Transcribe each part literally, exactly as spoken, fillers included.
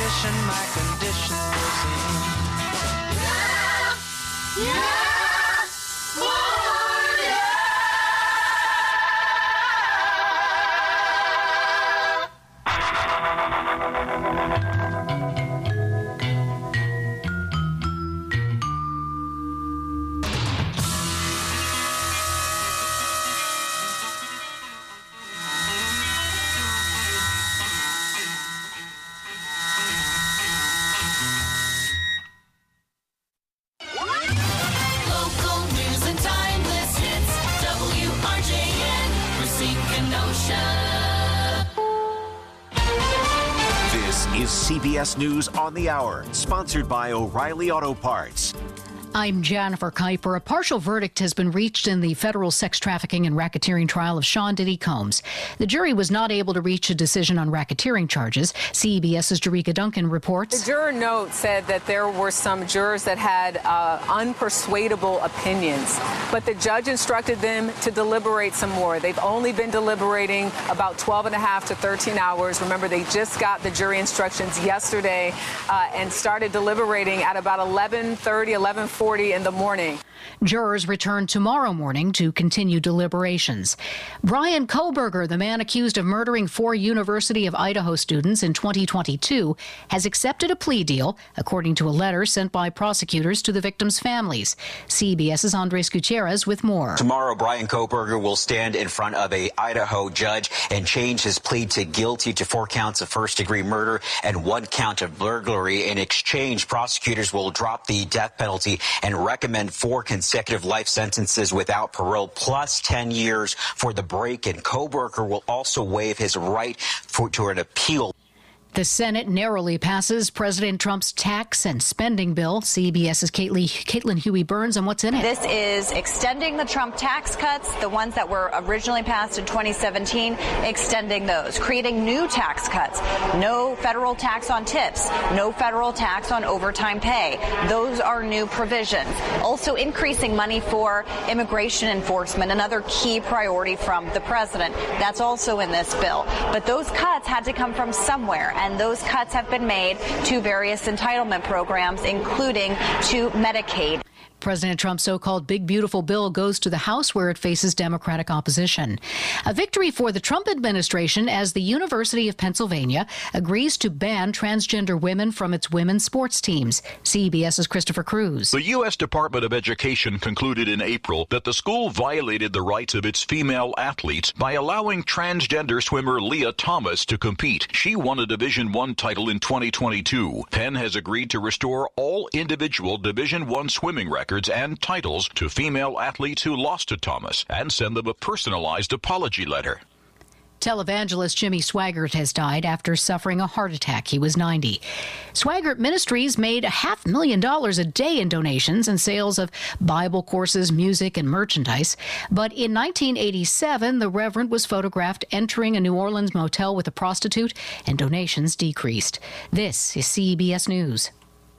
condition, my condition was in. Yeah! Yeah! C B S News on the Hour, sponsored by O'Reilly Auto Parts. I'm Jennifer Kuiper. A partial verdict has been reached in the federal sex trafficking and racketeering trial of Sean Diddy Combs. The jury was not able to reach a decision on racketeering charges. C B S's Jerika Duncan reports. The juror note said that there were some jurors that had uh, unpersuadable opinions, but the judge instructed them to deliberate some more. They've only been deliberating about twelve and a half to thirteen hours. Remember, they just got the jury instructions yesterday uh, and started deliberating at about eleven thirty, eleven forty in the morning. Jurors return tomorrow morning to continue deliberations. Bryan Kohberger, the man accused of murdering four University of Idaho students in twenty twenty-two, has accepted a plea deal, according to a letter sent by prosecutors to the victims' families. CBS's Andres Gutierrez with more. Tomorrow, Bryan Kohberger will stand in front of a Idaho judge and change his plea to guilty to four counts of first-degree murder and one count of burglary. In exchange, prosecutors will drop the death penalty and recommend four consecutive life sentences without parole, plus ten years for the break-in. Kohberger will also waive his right for, to an appeal. The Senate narrowly passes President Trump's tax and spending bill. CBS's Caitlin Huey-Burns on what's in it. This is extending the Trump tax cuts, the ones that were originally passed in twenty seventeen, extending those, creating new tax cuts. No federal tax on tips, no federal tax on overtime pay. Those are new provisions. Also increasing money for immigration enforcement, another key priority from the president. That's also in this bill. But those cuts had to come from somewhere. And those cuts have been made to various entitlement programs, including to Medicaid. President Trump's so-called Big Beautiful Bill goes to the House, where it faces Democratic opposition. A victory for the Trump administration as the University of Pennsylvania agrees to ban transgender women from its women's sports teams. CBS's Christopher Cruz. The U S Department of Education concluded in April that the school violated the rights of its female athletes by allowing transgender swimmer Leah Thomas to compete. She won a Division I title in twenty twenty-two. Penn has agreed to restore all individual Division I swimming records and titles to female athletes who lost to Thomas and send them a personalized apology letter. Televangelist Jimmy Swaggart has died after suffering a heart attack. He was ninety. Swaggart Ministries made a half million dollars a day in donations and sales of Bible courses, music, and merchandise. But in nineteen eighty-seven, the Reverend was photographed entering a New Orleans motel with a prostitute, and donations decreased. This is C B S News.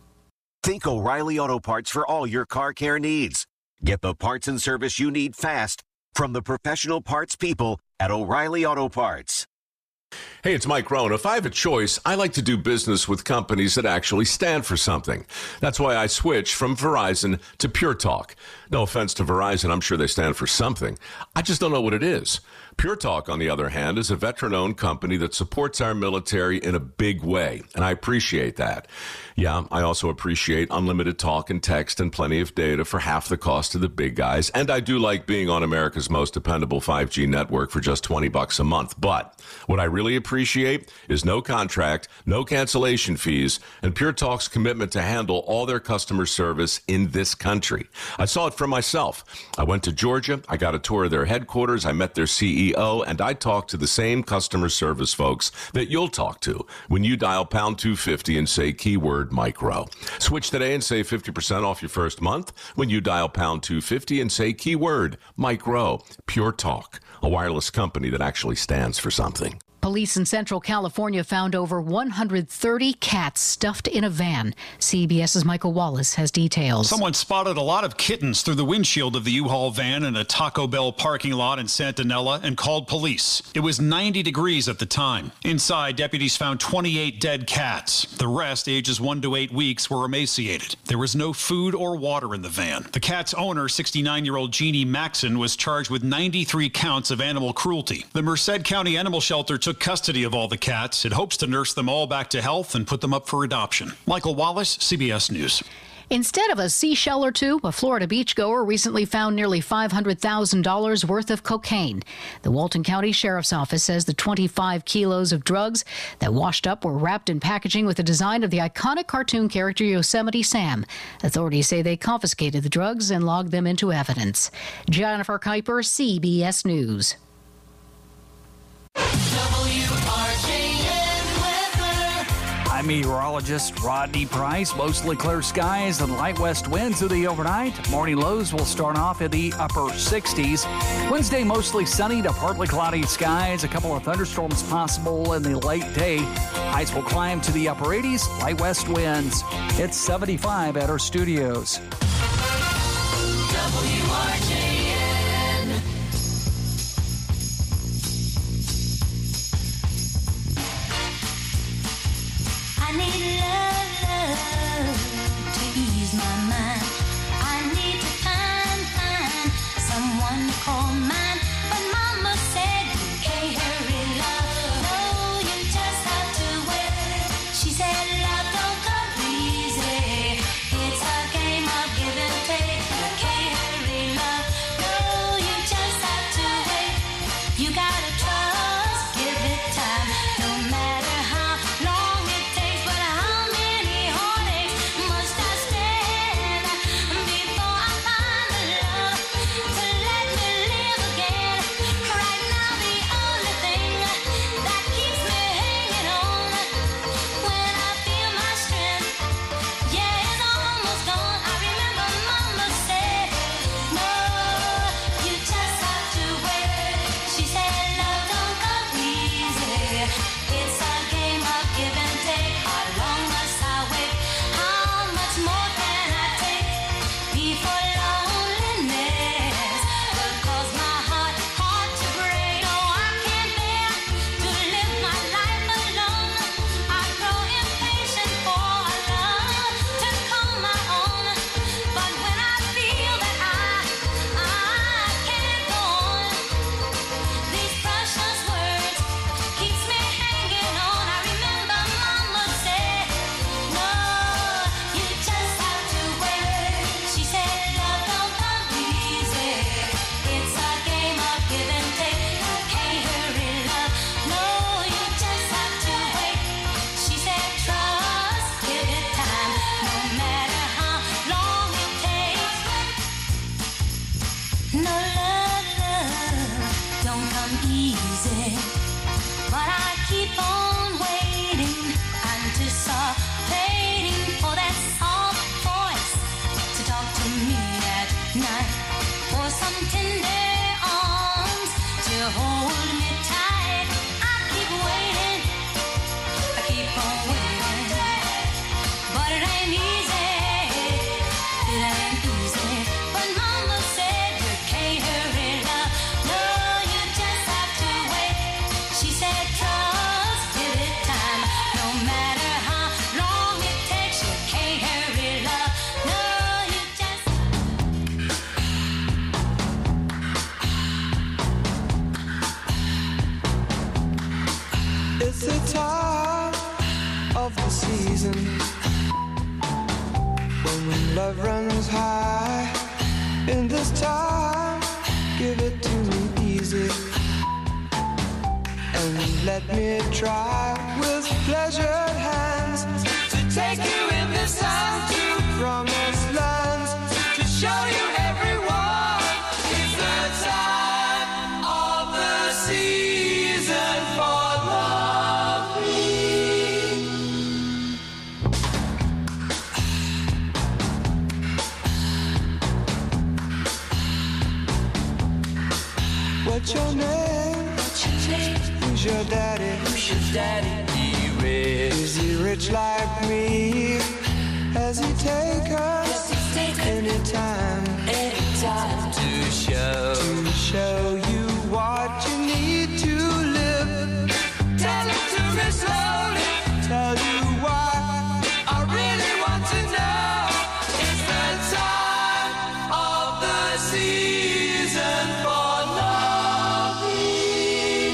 Think O'Reilly Auto Parts for all your car care needs. Get the parts and service you need fast from the professional parts people at O'Reilly Auto Parts. Hey, it's Mike Rohn. If I have a choice, I like to do business with companies that actually stand for something. That's why I switched from Verizon to Pure Talk. No offense to Verizon, I'm sure they stand for something. I just don't know what it is. Pure Talk, on the other hand, is a veteran-owned company that supports our military in a big way, and I appreciate that. Yeah, I also appreciate unlimited talk and text and plenty of data for half the cost of the big guys, and I do like being on America's most dependable five G network for just twenty bucks a month. But what I really appreciate is no contract, no cancellation fees, and Pure Talk's commitment to handle all their customer service in this country. I saw it for myself. I went to Georgia, I got a tour of their headquarters, I met their C E O, and I talked to the same customer service folks that you'll talk to when you dial pound two fifty and say keyword micro. Switch today and save fifty percent off your first month when you dial pound two fifty and say keyword micro. Pure Talk, a wireless company that actually stands for something. Police in Central California found over one hundred thirty cats stuffed in a van. CBS's Michael Wallace has details. Someone spotted a lot of kittens through the windshield of the U-Haul van in a Taco Bell parking lot in Santanella and called police. It was ninety degrees at the time. Inside, deputies found twenty-eight dead cats. The rest, ages one to eight weeks, were emaciated. There was no food or water in the van. The cat's owner, sixty-nine-year-old Jeannie Maxon, was charged with ninety-three counts of animal cruelty. The Merced County Animal Shelter took custody of all the cats. It hopes to nurse them all back to health and put them up for adoption. Michael Wallace, C B S News. Instead of a seashell or two, a Florida beachgoer recently found nearly five hundred thousand dollars worth of cocaine. The Walton County Sheriff's Office says the twenty-five kilos of drugs that washed up were wrapped in packaging with the design of the iconic cartoon character Yosemite Sam. Authorities say they confiscated the drugs and logged them into evidence. Jennifer Kuiper, C B S News. I'm meteorologist Rodney Price. Mostly clear skies and light west winds through the overnight. Morning lows will start off in the upper sixties. Wednesday, mostly sunny to partly cloudy skies. A couple of thunderstorms possible in the late day. Highs will climb to the upper eighties. Light west winds. It's seventy-five at our studios. W R J N. I need love, love to ease my mind. I need to find, find someone to call mine. But Mama said you can't hurry love. No, you just have to wait. She said love don't come easy. It's a game of give and take. You can't hurry love. No, you just have to wait. You gotta trust, give it time. No matter how long it takes, but how many heartaches must I stand before I find the love to let me live again? Right now, the only thing that keeps me hanging on when I feel my strength, yeah, it's almost gone. I remember Mama said, no, you just have to wait. She said love don't come easy. It's a game of give and take. How long must I wait? How much more can I take before loneliness will cause my heart, heart to break? No, I can't bear to live my life alone. I grow impatient for a love to call my own. But when I feel that I, I can't go on, these precious words keeps me hanging on. I remember Mama said, no, you just have to wait. She said love don't come easy. It's a game of give and take. You can't hurry love. No, you just have to wait. She said trust, give it time. No matter how long it takes. No love, love don't come easy. But I keep on waiting, anticipating for that soft voice to talk to me at night, for some tender arms to hold me tight. I keep waiting, I keep on waiting, but it ain't easy, it ain't easy. But Mama said you can't hurry love. No, you just have to wait. She said trust, give it time. No matter how long it takes, you can't hurry love. No, you just It's the time of the season when love runs high. In this time, give it to me easy and let me try with pleasured hands to take you in this time to promised lands, to show you everyone. It's the time of the season for loving. What's your name? What's your name? Who's your daddy? Who's your daddy? He rich. Is he rich like me? Has he take us anytime? Anytime to show to show you what you need to live. Tell him to me slowly. Tell you why I really want to know. It's the time of the season for loving.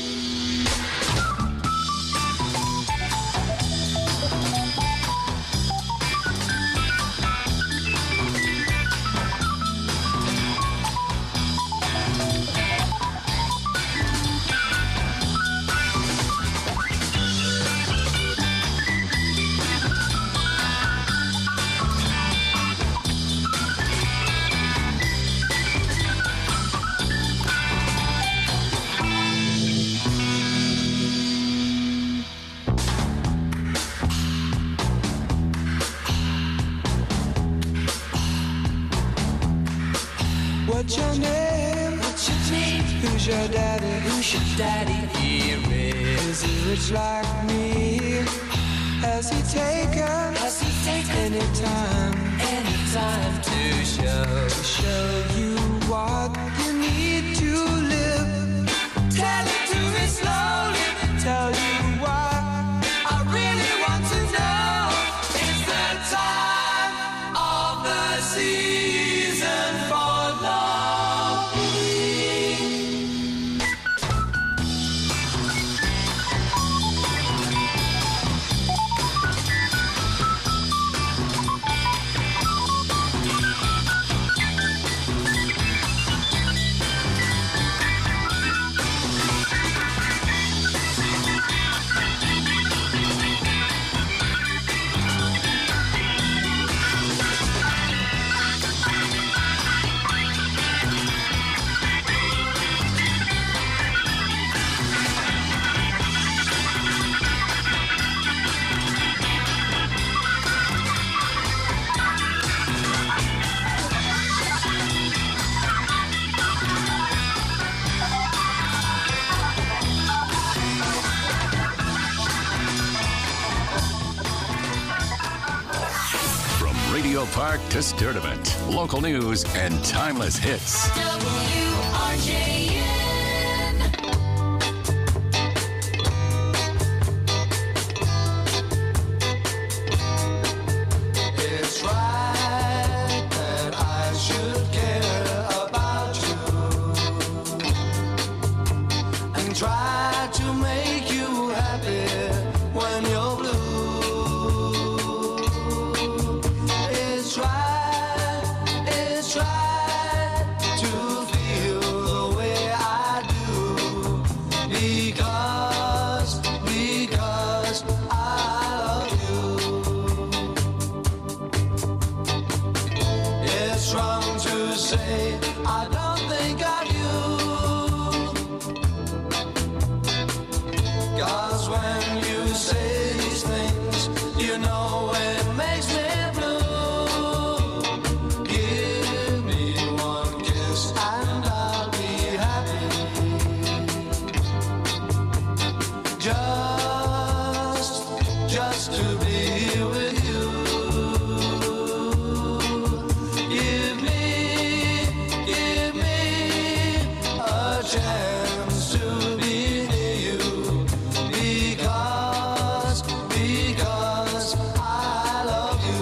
What's your name? What's your name? Who's your daddy? Who's your daddy? He rich. Is he rich like me? Has he taken? Has he taken any time? Any time to show to show you what you need to live. Tell it to me slowly. Tell you why I really want to know. It's the time of the season for loving. Radio Park to Sturdivant. Local news and timeless hits. W R J N. It's right that I should care about you and try to make you happy when you're blue. It's right, it's right to feel the way I do because, because I love you. It's wrong to say I don't think of you, 'cause when you say these things, you know it makes me blue. Give me one kiss and I'll be happy. Just, just to be with you. Give me, give me a chance to be near you. Because, because I love you.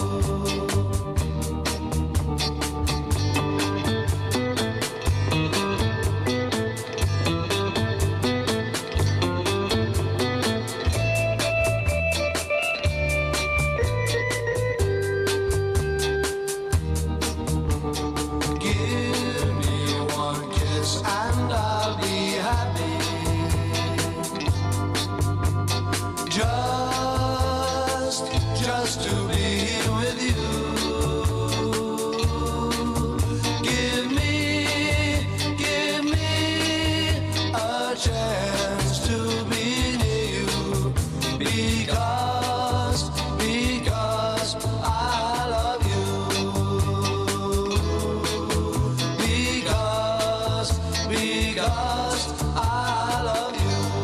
Give me one kiss and I'll be happy. Just, just to be with you. Give me, give me a chance to be near you. Because, because I love you. Because, because I love you.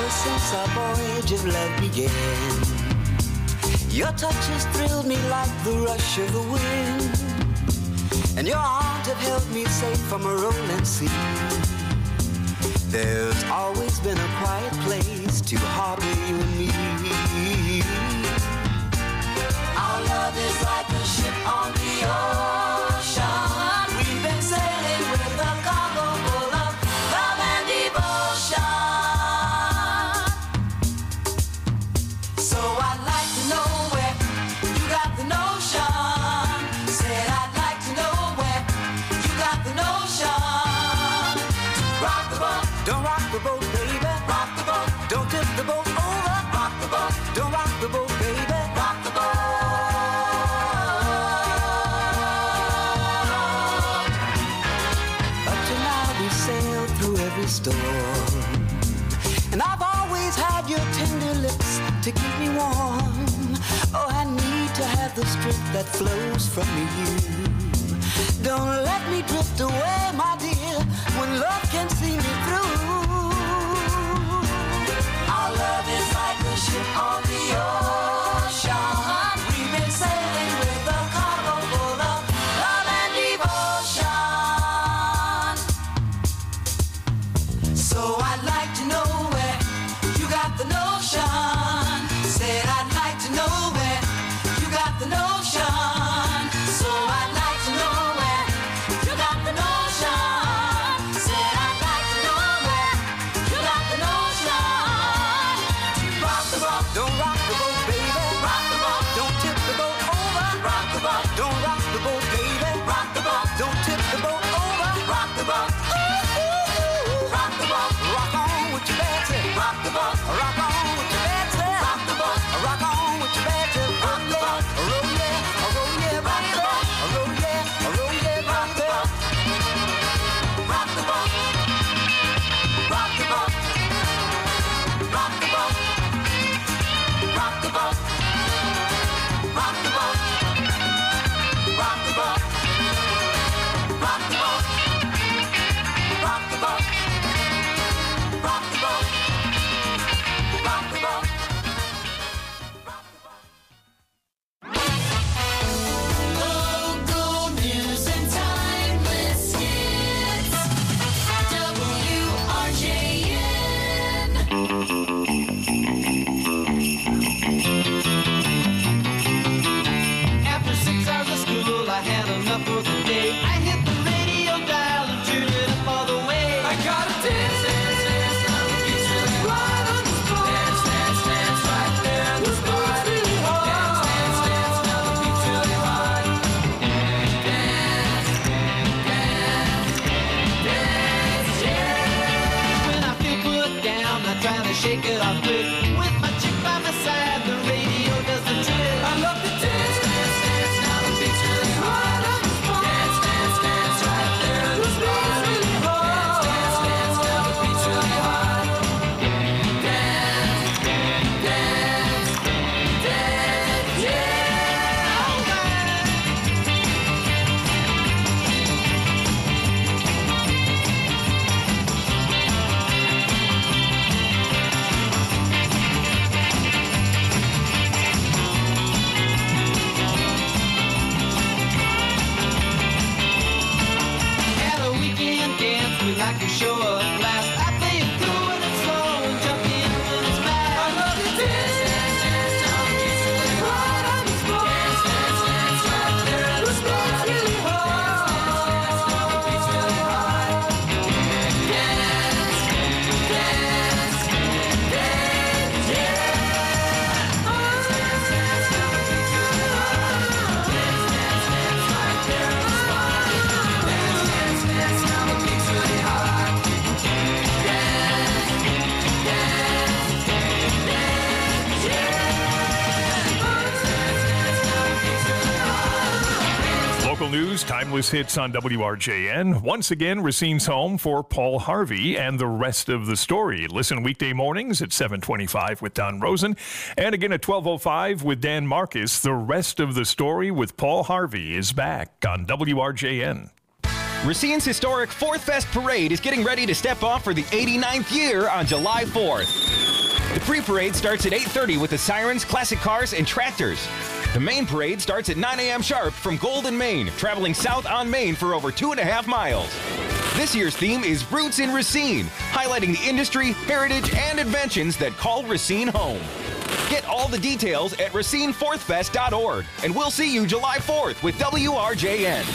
ever since our voyage of love began. Your touches thrilled me like the rush of the wind, and your arms have held me safe from a rolling sea. There's always been a quiet place to harbor you and me. Our love is like a ship on the ocean. We've been sailing with a cargo full of love and devotion. So I'd like to know where you got the notion. Said I'd like to know where you got the notion. Rock the boat, don't rock the boat, baby. Rock the boat, don't tip the boat over. Rock the boat, don't rock the boat, baby. Rock the boat. Up to now we sailed through every storm, and I've always had your tender lips to keep me warm. Oh, I need to have the strength that flows from you. Don't let me drift away, my dear, when love can see me through. Our love is like a ship on the ocean. We've been sailing with a cargo full of love and devotion. So I'd like to know where you got the notion. Said I'd like to know where you got the notion. So I'd like to know where you got the notion. Said I'd like to know where you got the notion. Rock the boat, don't rock the boat, baby. Rock the boat, don't tip the boat over. Rock the boat, don't rock the boat, baby. Rock the boat, don't tip the boat over. Rock the boat, ooh, ooh, ooh. Rock the boat, rock on with your bad tip. Rock the boat, rock on with your bad tip. Rock the boat, rock on with your bad tip. Rock the boat, roll yeah, roll yeah, rock the boat, roll yeah, roll yeah, rock the boat. Rock the boat, rock the boat, rock the boat, rock the boat, rock the boat, rock the boat, rock the boat, rock the boat, rock the boat, rock the boat. Local news and timeless hits. W R J N. After six hours of school, I had enough for the day. I hit the radio dial and tuned it up all the way. I got a dance, dance, dance, now the beat's really right on the spot. Dance, dance, dance, right there in the spot. Really hard. Dance, dance, dance, now the beat's really hard. Dance, dance, dance, yeah. When I feel put down, I try to shake it off quick. With my chick by my side, the radio does the trick. I love to dance, dance, dance, now the beat's really hard on the spot. Dance, dance, dance, right there in the spot. Really hard. Dance, dance, dance, now the beat's really hard. Dance, dance, dance, yeah. All right. At a weekend dance, we like to show a blast. I play it cool and it's slow and jump in when it's fast. I love to dance, dance, dance, now the beat's really hard on the spot. Dance, dance, dance, right there in the spot. Really hard. Dance, dance, now the beat's really hard. Dance, dance, dance, yeah. Oh, dance, dance, now the beat's really hard. Dance, dance, dance, right there in the spot. Dance, dance, dance, now the beat's really hard. Dance, dance, dance, yeah. Oh, dance, dance, now the beat's really hard. Local news, timeless hits on W R J N. Once again, Racine's home for Paul Harvey and the rest of the story. Listen weekday mornings at seven twenty-five with Don Rosen. And again at twelve oh five with Dan Marcus. The rest of the story with Paul Harvey is back on W R J N. Racine's historic Fourth Fest Parade is getting ready to step off for the eighty-ninth year on July fourth. The pre-parade starts at eight thirty with the sirens, classic cars, and tractors. The main parade starts at nine a.m. sharp from Golden, Maine, traveling south on Maine for over two and a half miles. This year's theme is Roots in Racine, highlighting the industry, heritage, and inventions that call Racine home. Get all the details at racine fourth fest dot org, and we'll see you July fourth with W R J N.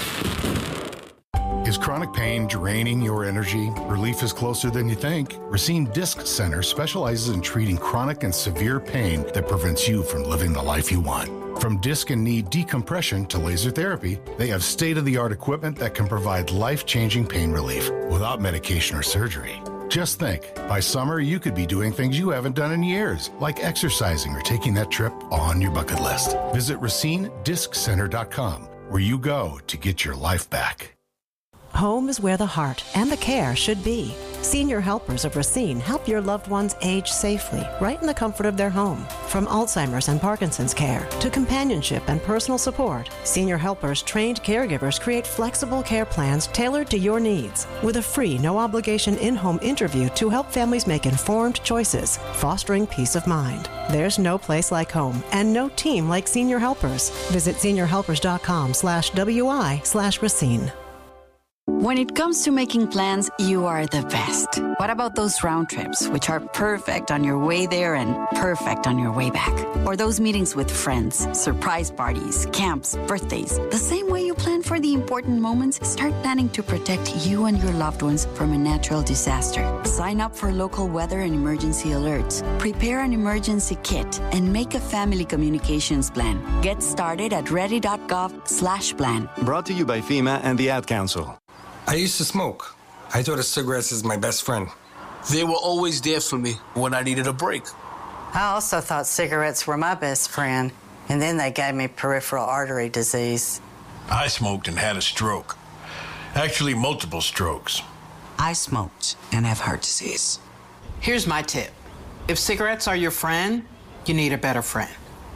Is chronic pain draining your energy? Relief is closer than you think. Racine Disc Center specializes in treating chronic and severe pain that prevents you from living the life you want. From disc and knee decompression to laser therapy, they have state-of-the-art equipment that can provide life-changing pain relief without medication or surgery. Just think, by summer you could be doing things you haven't done in years, like exercising or taking that trip on your bucket list. Visit racine disc center dot com, where you go to get your life back. Home is where the heart and the care should be. Senior Helpers of Racine help your loved ones age safely, right in the comfort of their home. From Alzheimer's and Parkinson's care to companionship and personal support, Senior Helpers trained caregivers create flexible care plans tailored to your needs, with a free, no-obligation in-home interview to help families make informed choices, fostering peace of mind. There's no place like home and no team like Senior Helpers. Visit senior helpers dot com slash W I slash Racine. When it comes to making plans, you are the best. What about those round trips, which are perfect on your way there and perfect on your way back? Or those meetings with friends, surprise parties, camps, birthdays? The same way you plan for the important moments, start planning to protect you and your loved ones from a natural disaster. Sign up for local weather and emergency alerts. Prepare an emergency kit and make a family communications plan. Get started at ready.gov slash plan. Brought to you by FEMA and the Ad Council. I used to smoke. I thought of cigarettes as my best friend. They were always there for me when I needed a break. I also thought cigarettes were my best friend, and then they gave me peripheral artery disease. I smoked and had a stroke. Actually, multiple strokes. I smoked and have heart disease. Here's my tip. If cigarettes are your friend, you need a better friend.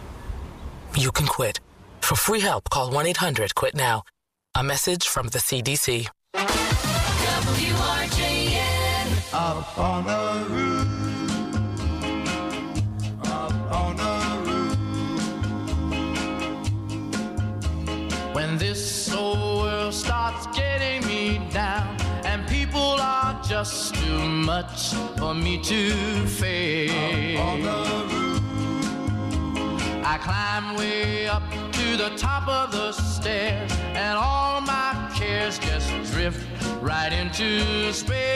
You can quit. For free help, call one eight hundred quit now. A message from the C D C. W R J N. Up on the roof. Up on the roof. When this old world starts getting me down and people are just too much for me to face. Up on the roof. I climb way up to the top of the stairs and all my cares just drift right into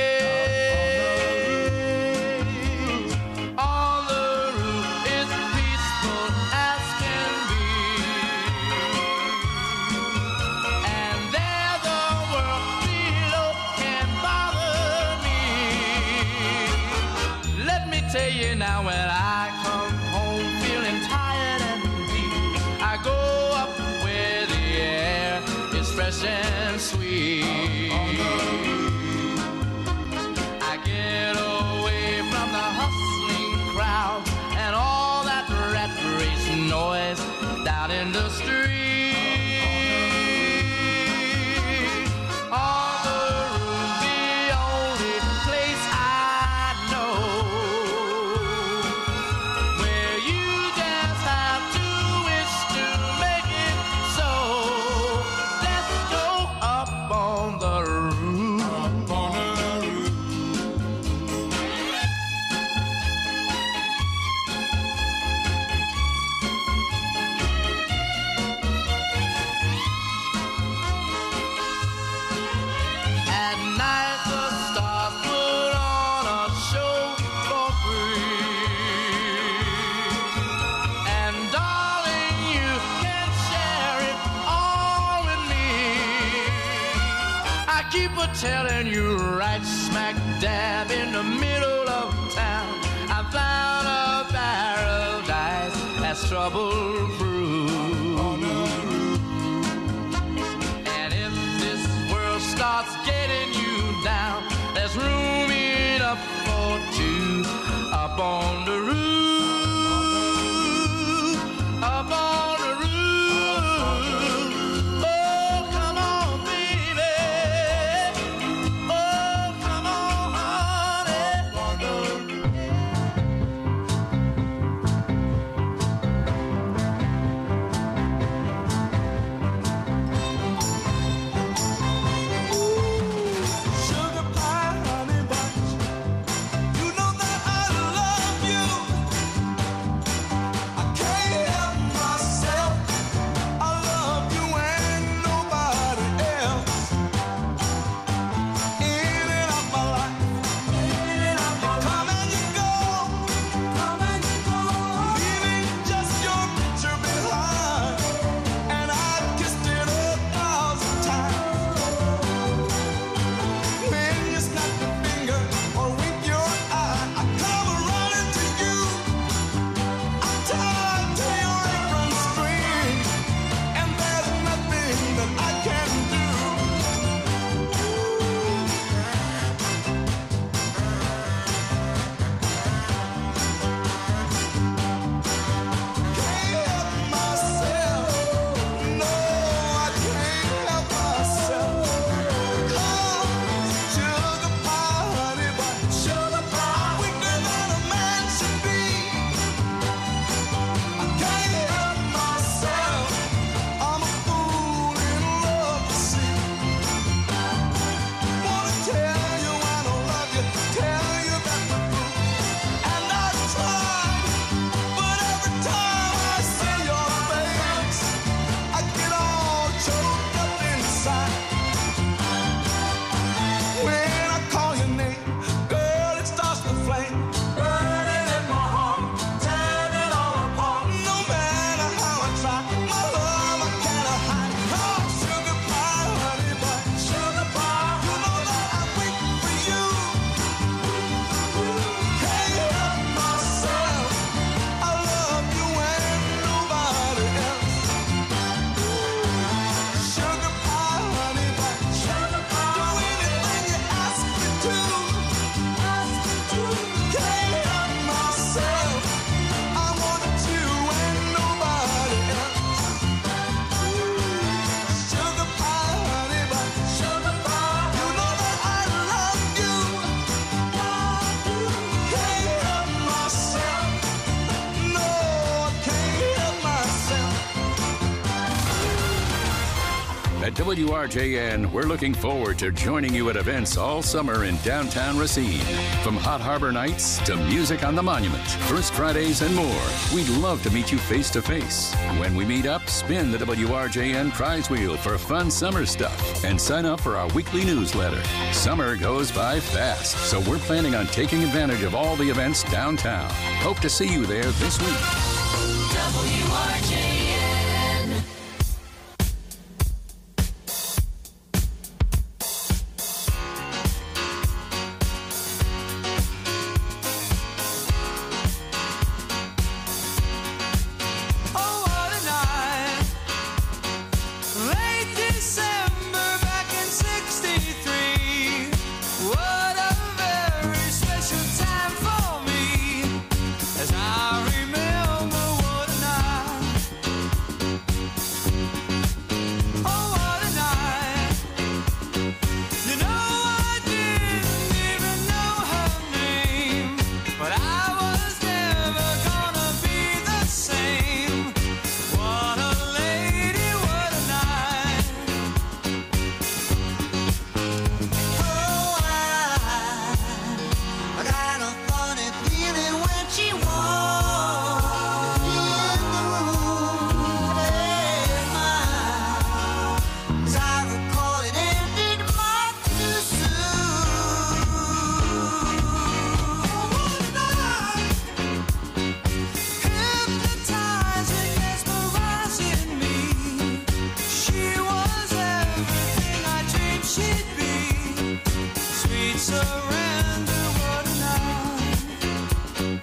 space. On the roof is peaceful as can be, and there the world below can bother me. Let me tell you now, when I come home feeling tired and weak, I go up where the air is fresh and sweet. I get away from the hustling crowd and all that rat race noise down in the street. On the roof, the only place I know where you just have to wish to make it so. Let's go up on the roof. Up on the roof. At night the stars put on a show for free, and darling, you can share it all with me. I keep a telling you, right smack dab in the middle of town, I found a paradise that's trouble-proof. And if this world starts getting you down, there's room enough for two up on the roof. Up on the roof. Oh, come on, baby. At W R J N, we're looking forward to joining you at events all summer in downtown Racine. From Hot Harbor Nights to music on the Monument, First Fridays, and more. We'd love to meet you face to face. When we meet up, spin the W R J N prize wheel for fun summer stuff and sign up for our weekly newsletter. Summer goes by fast, so we're planning on taking advantage of all the events downtown. Hope to see you there this week. W R J N. Oh, what a night. Late December back in sixty-three. What a very special time for me. As I remember what a night. Oh, what a night. You know, I didn't even know her name, but I was never gonna be the same. What a lady, what a night. Oh, I, I got a funny feeling when she walked in the room. Hey, my, as I recall, it ended much too soon. What a night. Hypnotizing, mesmerizing me. She was everything I dreamed she'd be. Sweet surrender, what a night.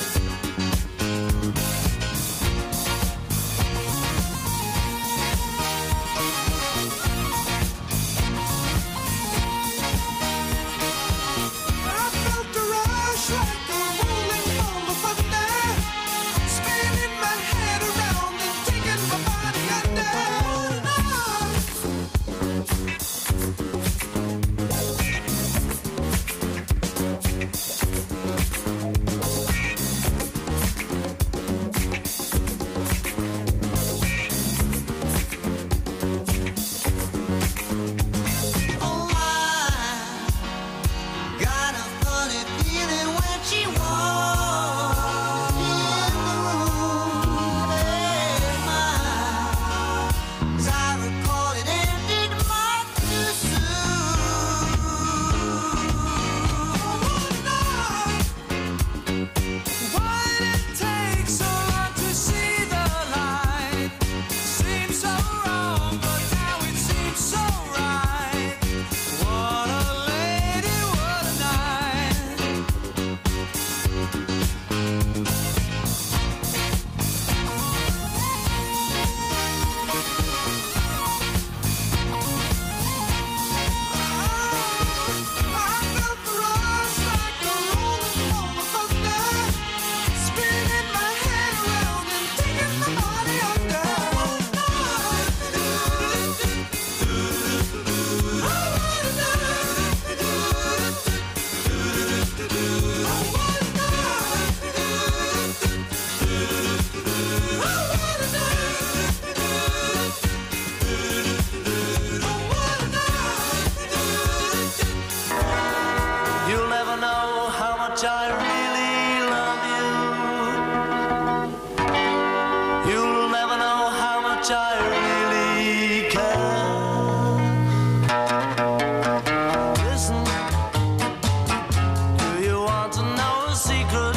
I felt the rush like a rolling from a thunder, spinning my head around and taking my body under. Oh, I got a funny feeling when she walked in the room. Hey, my, as I recall, it ended much too soon. What a night. Why did it take so long to see the light? Seemed so wrong, but now it seems so right. What a lady, what a night. I felt the rush like a rolling from a thunder, spinning my head around and taking my body under. You'll never know how much I really love you. You'll never know how much I really care. Listen, do you want to know a secret?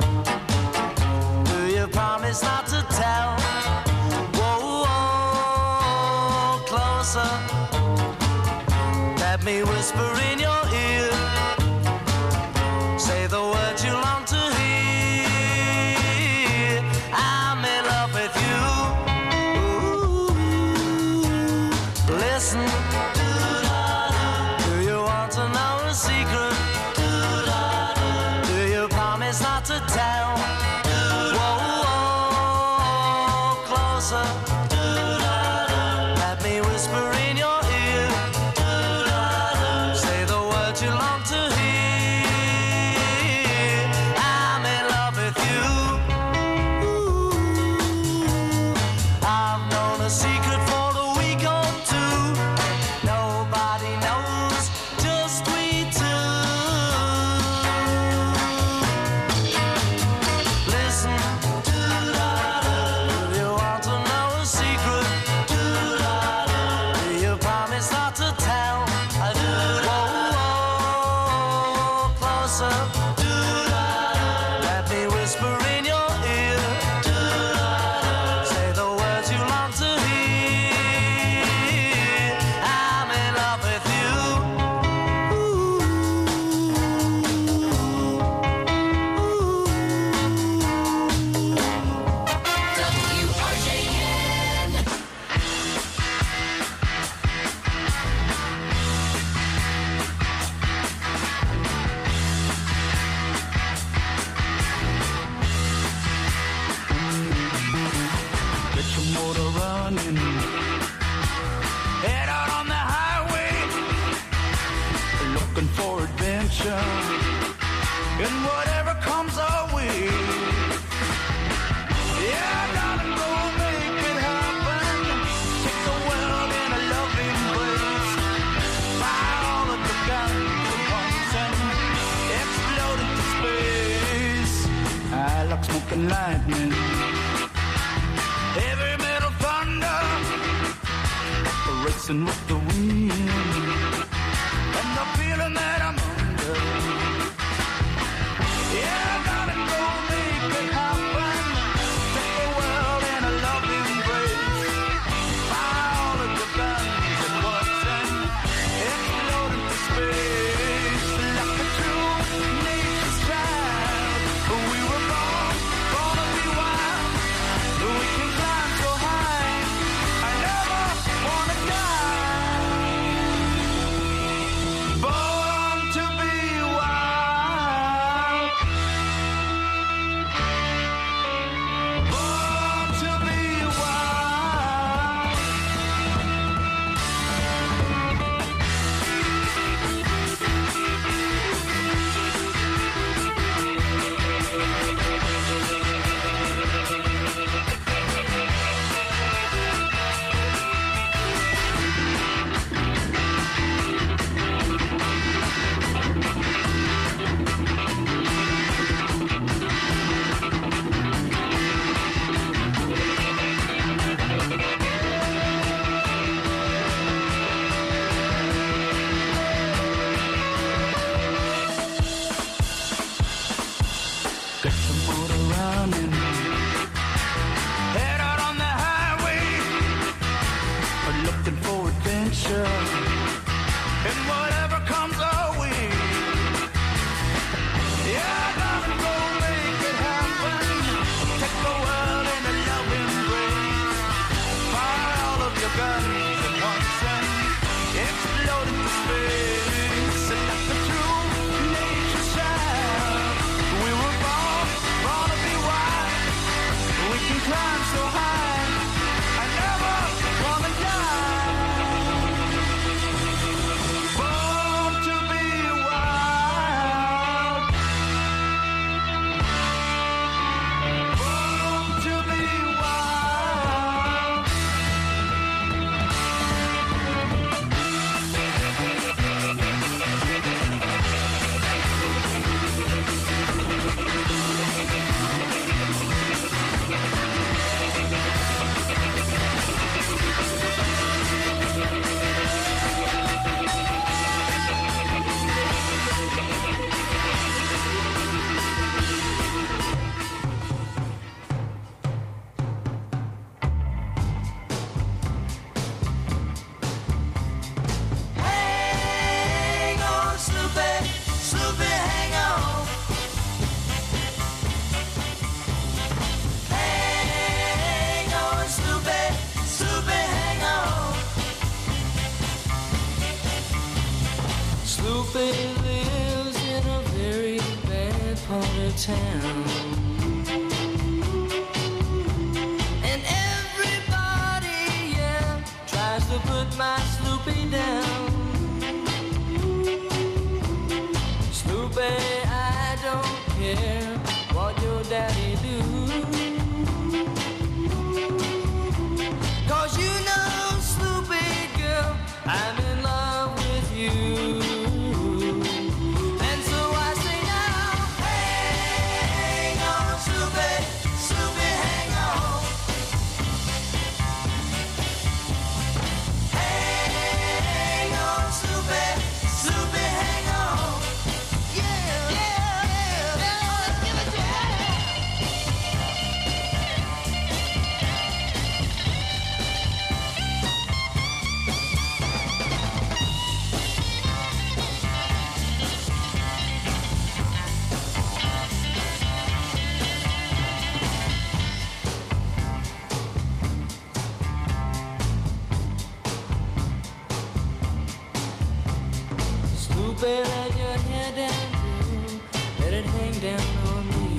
Do you promise not to tell? Whoa, whoa, closer. Let me whisper in your ear. Say the words you long to hear. I'm in love with you. Ooh. Listen. Do you want to know a secret? Do you promise not to tell? Whoa, whoa, closer. Let me whisper in your ear. Say the words you long to hear. I'm in love with you. Ooh. I've known a secret for a week or two. and whatever comes our way. Yeah, darling, go make it happen. Take the world in a loving embrace. Fire all of the guns at once and explode into space. I like smoke and lightning, heavy metal thunder, racing with the wind, and the feeling that I'm under. Yeah, darling, go make it happen. Take the world in a loving embrace. Fire all of the guns at once and explode into space. Like a true nature's child, we were born, born to be wild. We can climb so high, I never wanna die. Born to be wild. Born to be wild. Get the motor running, head out on the highway, looking for adventure, and whatever comes our way. Yeah, darling, go make it happen. Take the world in a loving embrace. Fire all of your guns at once and explode into space. And like the true nature's child, we were born, born to be wild. We can climb so high, I never wanna die. Born to be wild. Born to be wild. Hang on, Snoopy, Snoopy, hang on. Hang on, Snoopy, Snoopy, hang on. Snoopy lives in a very bad part of town. And everybody, yeah, tries to put my Snoopy down. Snoopy, I don't care what your daddy do. 'Cause you know, Snoopy girl, I'm in love with you. And so I say now, hang on, Snoopy, Snoopy, hang on. Hang on, Snoopy, Snoopy, hang on. Yeah, yeah, yeah, yeah, give it to you. Snoopy, let your hair down, girl. Let it hang down on me.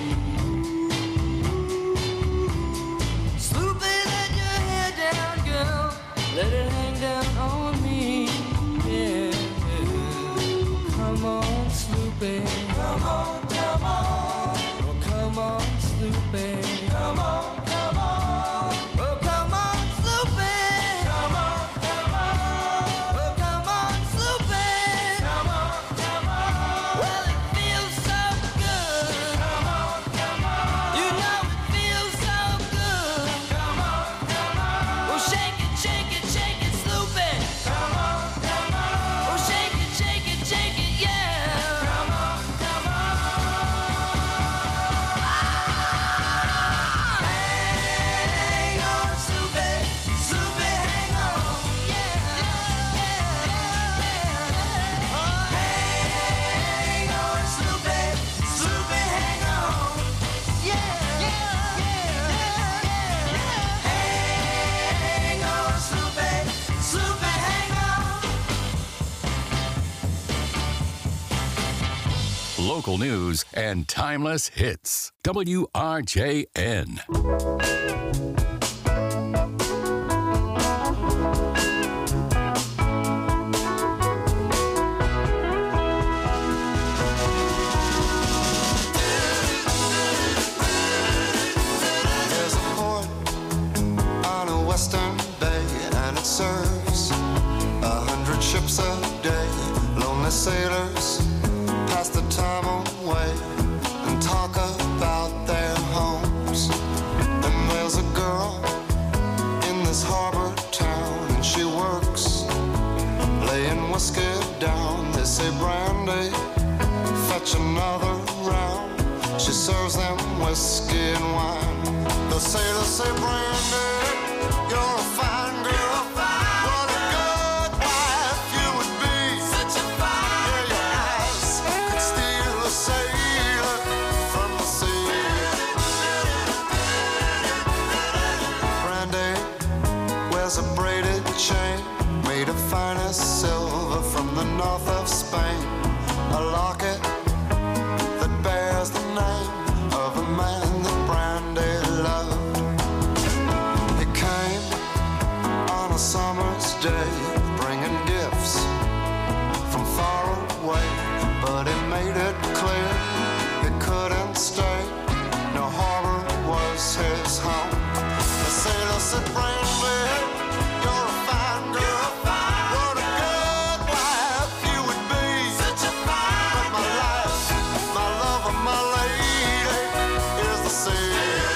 Snoopy, let your hair down, girl. Let it hang down on me. Yeah. Come on, Snoopy. local news, and timeless hits. W R J N. There's a port on a western bay, and it serves a hundred ships a day. Lonely sailors pass the time away and talk about their homes. And there's a girl in this harbor town, and she works laying whiskey down. They say, Brandy, fetch another round. She serves them whiskey and wine. The sailors say, Brandy, you're a fine girl. What a good wife you would be. Such a fine yeah, your eyes could steal a sailor from the sea. Brandy wears a braided chain made of finest silver from the north of Spain. A locket that bears the name of a man that Brandy loved. He came on a summer's day, bringing gifts from far away, but he made it clear he couldn't stay. No harbor was his home. The sailor said, Brandy, you're a fine girl. What a good wife you would be. Such a fine but my life, my love, and my lady is the sea.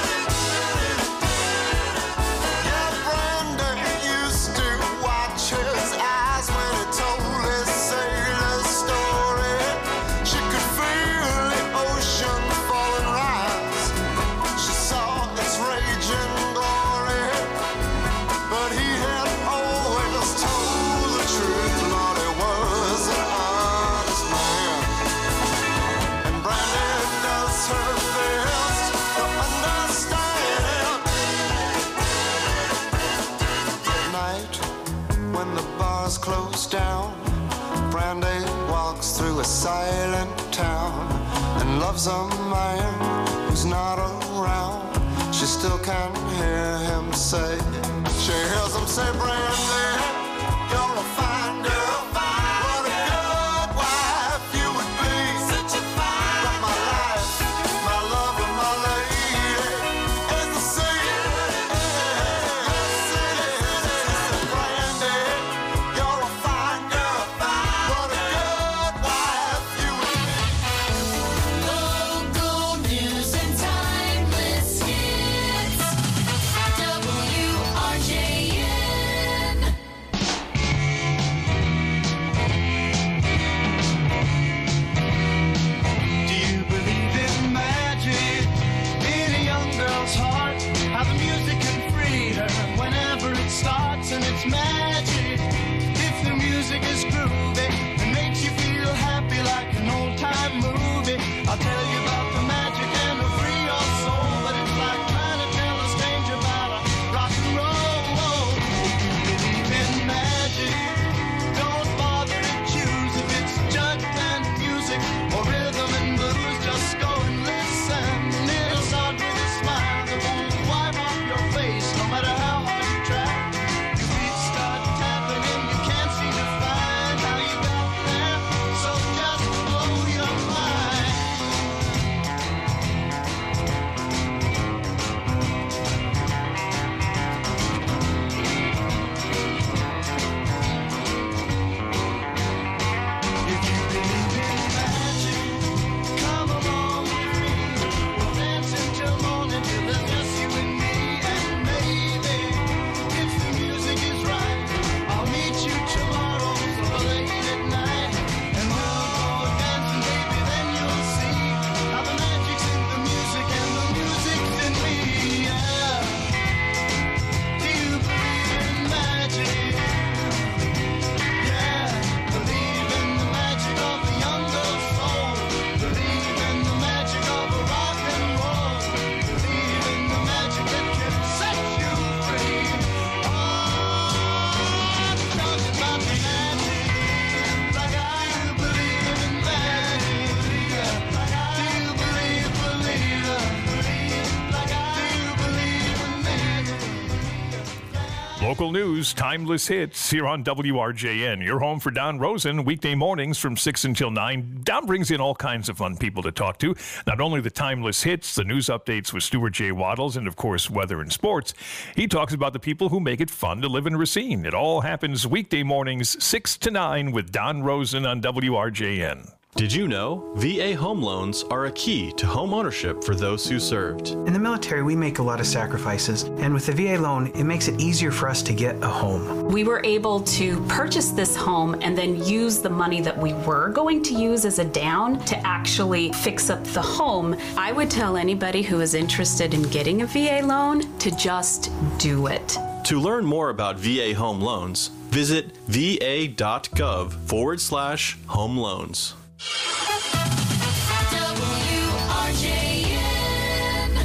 Yeah, Brandy used to watch his eyes when he told his sailor story. She could feel the ocean fall and rise. She saw its raging glory, but he had always told the truth. Lord, he was an honest man, and Brandy does her best to understand. At night, when the bars close down, Brandy walks through a silent town and loves a man who's not around. She still can hear him say, she hears him say, Brandy, you're a fine girl. What a good wife you would be. Such a fine but my life, my love, and my lady is the sea. Yes, it is. Brandy, you're a fine girl. What a good wife you would be. Local news and timeless hits. W R J N. Local news, timeless hits here on W R J N. Your home for Don Rosen, weekday mornings from six until nine. Don brings in all kinds of fun people to talk to. Not only the timeless hits, the news updates with Stuart J. Waddles, and of course, weather and sports. He talks about the people who make it fun to live in Racine. It all happens weekday mornings, six to nine with Don Rosen on W R J N. Did you know V A home loans are a key to home ownership for those who served? In the military, we make a lot of sacrifices, and with the V A loan, it makes it easier for us to get a home. We were able to purchase this home and then use the money that we were going to use as a down to actually fix up the home. I would tell anybody who is interested in getting a V A loan to just do it. To learn more about V A home loans, visit va.gov forward slash home loans. W R J N.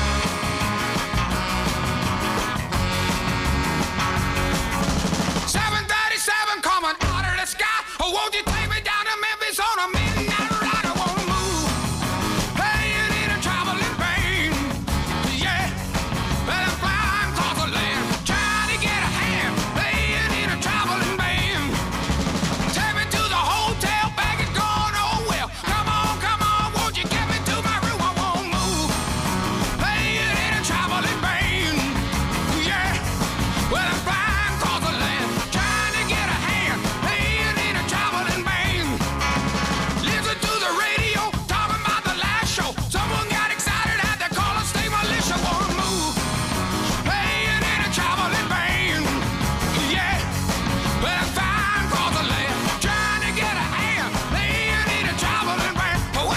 seven thirty-seven coming out of the sky. Oh, won't you take me down to Memphis on a midnight ride? I won't move. Hey, you need a traveling pain. Yeah, well, I'm flying across the land, trying to get a hand. Hey, you need a traveling band. Take me to the hotel, bag is gone. Oh well, come on, come on, won't you get me to my room? I won't move. Hey, you need a traveling band. Yeah, well, I'm flying across the land, trying to get a hand. Hey, you need a traveling band. Listen to the radio, talking about the last show. Someone got excited, had to call a state militia. Won't move. Hey, you need a traveling band. Yeah, well, I'm flying across the land, trying to get a hand. Hey, you need a traveling band. Wow!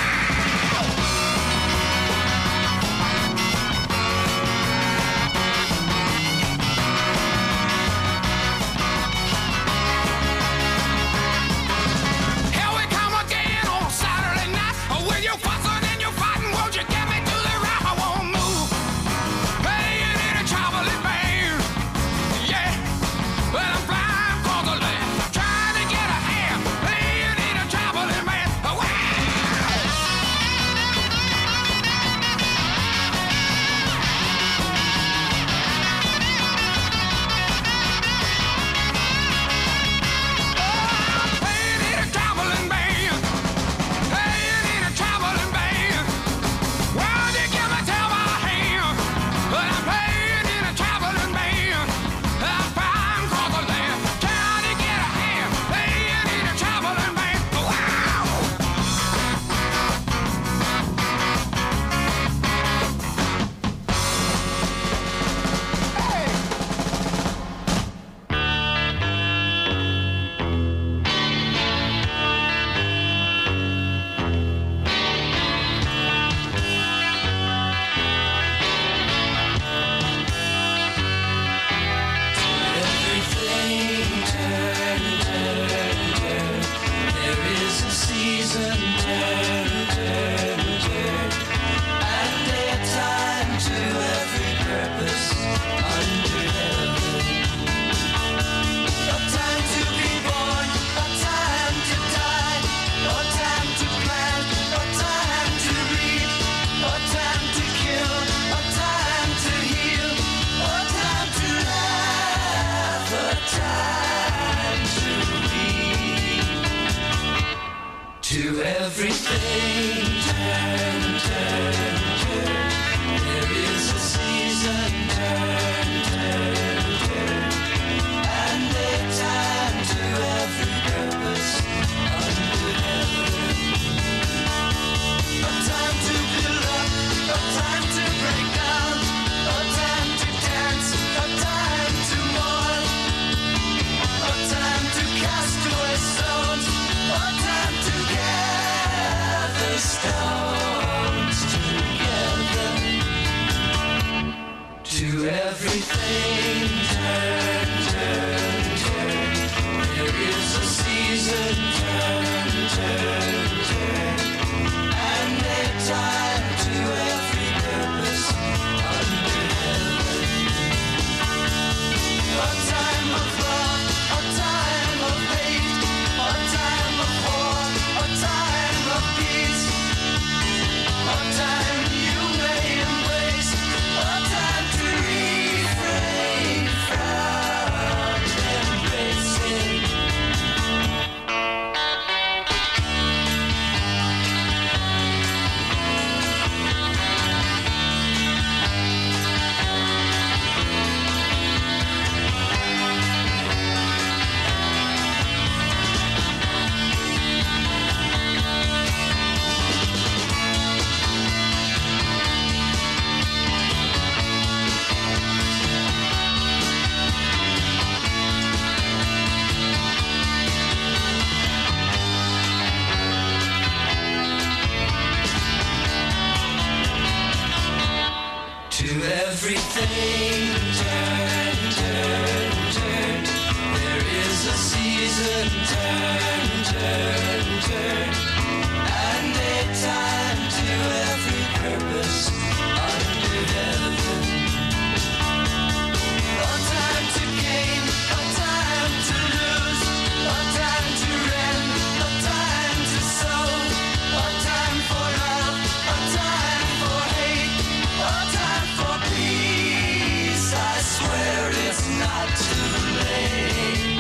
Here we come again on Saturday night. With your fussing and your fighting, won't you get me to the right? I won't move. Hey, you need a traveling band. Yeah, well, I'm flying across the land, trying to get a hand. Hey, you need a traveling band. Wow! Hey, you need a traveling band. Hey, you need a traveling band. Why'd you give me tell my hand? Well, I'm playing in a traveling band. I'm flying across the land, trying to get a hand. Hey, you need a traveling band. Wow! Everything turn, turn, turn. There is a season, turn, turn, turn. And a time to every purpose under heaven. A time to be born, a time to die, a time to plant, a time to reap, a time to kill, a time to heal, a time to laugh, a time to weep. To everything turn, turn, turn. There is a season, turn, turn, turn. And a time to every purpose under heaven. A time to build up, a time to break down, a time to dance, a time to mourn, a time to cast away stones, a time to gather stones together. To everything turn, turn, turn. There is a season, turn, turn, turn. And a time to every purpose under heaven. A time of love, a time of hate, a time of war, a time of peace, a time you may embrace, a time to refrain. to everything. Turn, turn, turn. There is a season. Turn, turn, turn. And a time to every purpose under heaven. A time to gain, a time to lose, a time to rend, a time to sow, a time for love, a time for hate, a time for peace. I swear it's not too late.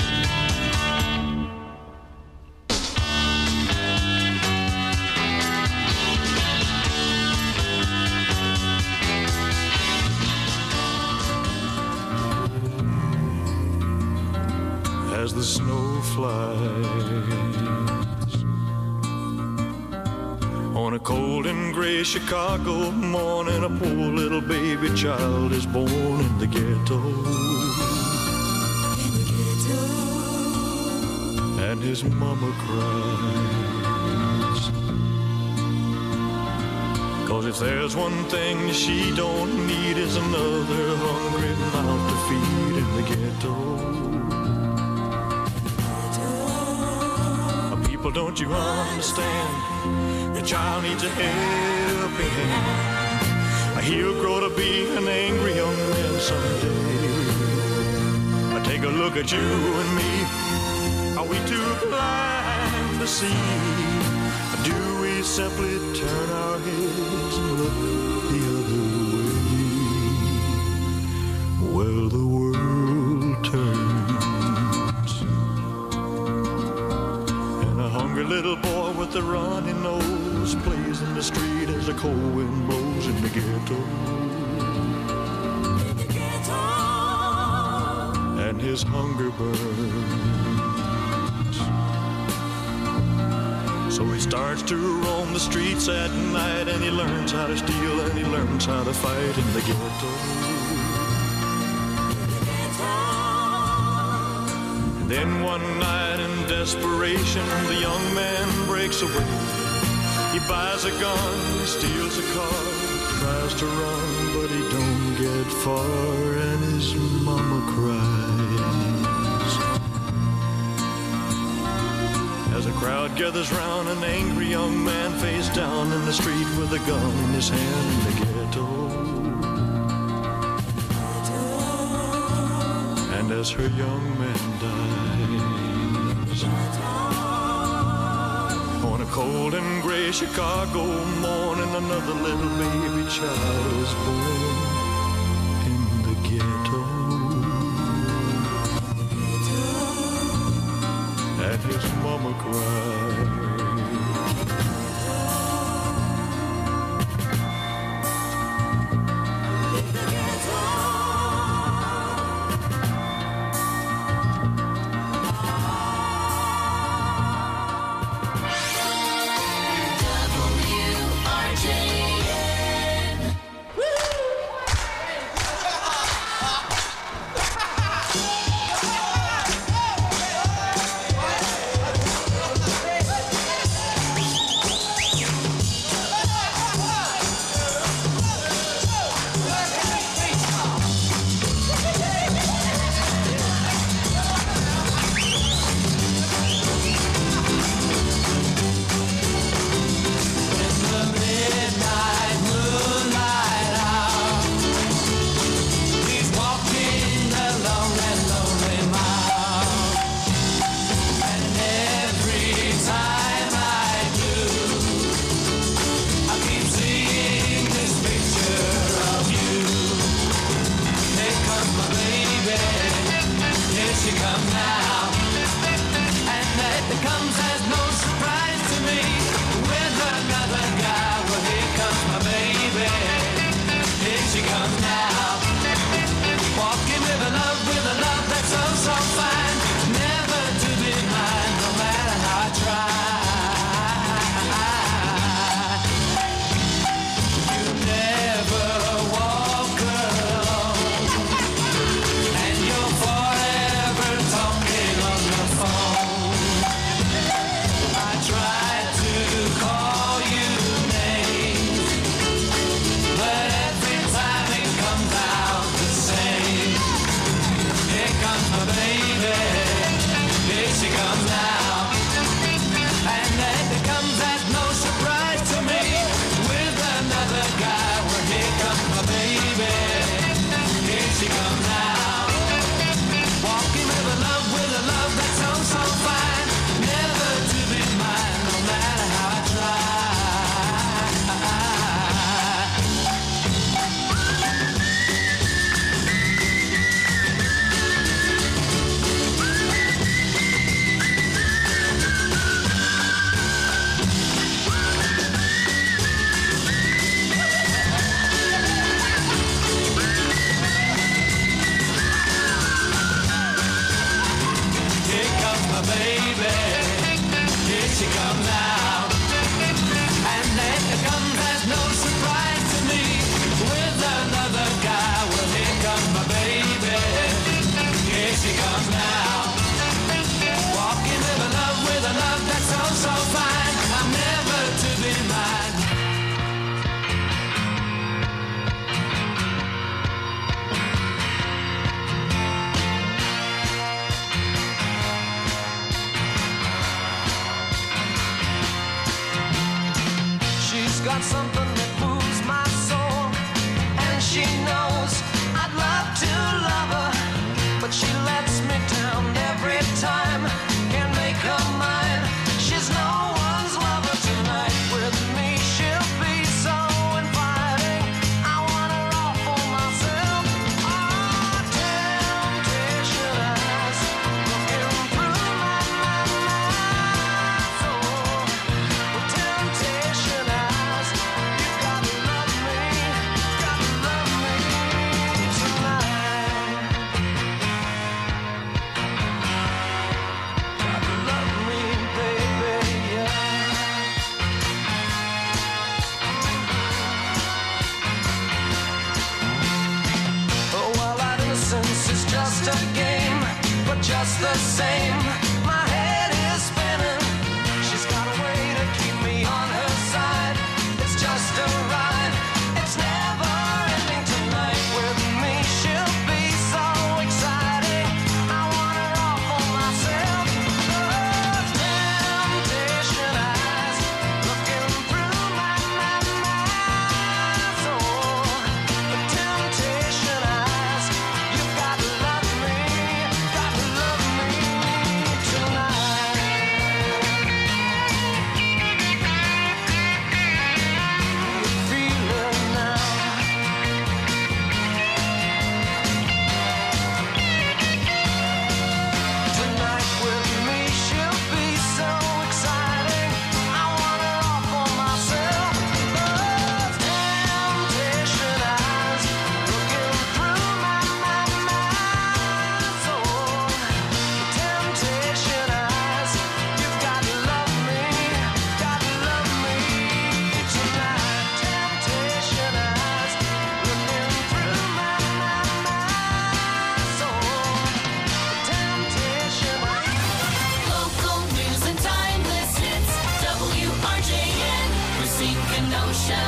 As the snow flies on a cold and gray Chicago morning, a poor little baby child is born in the ghetto. In the ghetto. And his mama cries, 'cause if there's one thing she don't need is another hungry mouth to feed in the ghetto. People, don't you understand? The child needs a helping hand. He'll grow to be an angry young man someday. Take a look at you and me. Are we too blind to see? Do we simply turn our heads and look the other way? Well, the world turns. Hungry little boy with a runny nose plays in the street as the cold wind blows in the ghetto. In the ghetto. And his hunger burns. So he starts to roam the streets at night, and he learns how to steal and he learns how to fight in the ghetto. Then one night in desperation, the young man breaks away. He buys a gun, steals a car, tries to run, but he don't get far, and his mama cries. As a crowd gathers round, an angry young man face down in the street with a gun in his hand in the ghetto. And as her young man dies on a cold and gray Chicago morning, another little baby child is born in the ghetto. And his mama cried. Hey! something that moves my soul. And she knows I'd love to love her, but she lets me down every time. Can't make her mine. She's no one's lover tonight. With me she'll be so inviting. I want her all for myself. Oh, temptation eyes looking through my, my, my soul. With temptation eyes, you gotta love me, gotta love me tonight. Gotta love me, baby, yeah. Oh, well, our innocence is just a game, but just the same, my head is spinning. She's got a way to keep me on her side. It's just a ride. It's never ending tonight. With me, she'll be so exciting. I want her all for myself. Those temptation eyes looking through my, my, my soul. The temptation eyes, you gotta love me, gotta love me tonight. You feel it now. Tonight with me, she'll be so exciting. I want her all for myself. Those temptation eyes looking through my, my, my soul. Temptation eyes, you've got to love me, got to love me tonight. Temptation eyes looking through my, my, my soul. Temptation eyes. Local news and timeless hits. W R J N, Racine, Kenosha.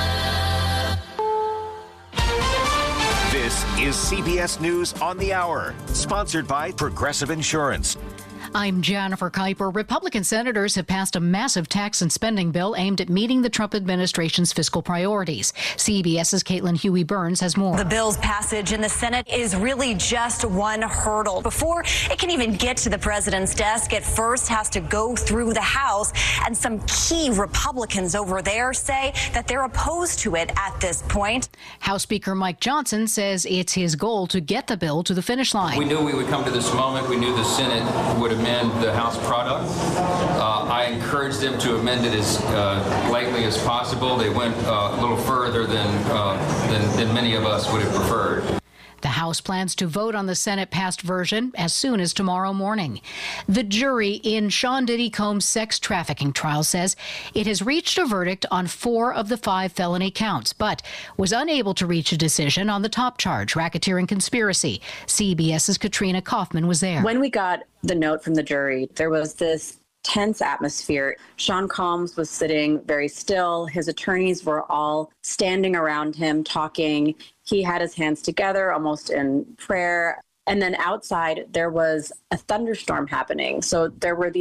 This is C B S News on the Hour, sponsored by Progressive Insurance. I'm Jennifer Kuiper. Republican senators have passed a massive tax and spending bill aimed at meeting the Trump administration's fiscal priorities. CBS's Caitlin Huey-Burns has more. The bill's passage in the Senate is really just one hurdle. Before it can even get to the president's desk, it first has to go through the House. And some key Republicans over there say that they're opposed to it at this point. House Speaker Mike Johnson says it's his goal to get the bill to the finish line. We knew we would come to this moment. We knew the Senate would amend the House product. Uh, I encouraged them to amend it as uh, lightly as possible. They went uh, a little further than, uh, than than many of us would have preferred. The House plans to vote on the Senate-passed version as soon as tomorrow morning. The jury in Sean Diddy Combs' sex trafficking trial says it has reached a verdict on four of the five felony counts, but was unable to reach a decision on the top charge, racketeering conspiracy. CBS's Katrina Kaufman was there. When we got the note from the jury, there was this tense atmosphere. Sean Combs was sitting very still. His attorneys were all standing around him talking. He had his hands together, almost in prayer. And then outside, there was a thunderstorm happening. So there were these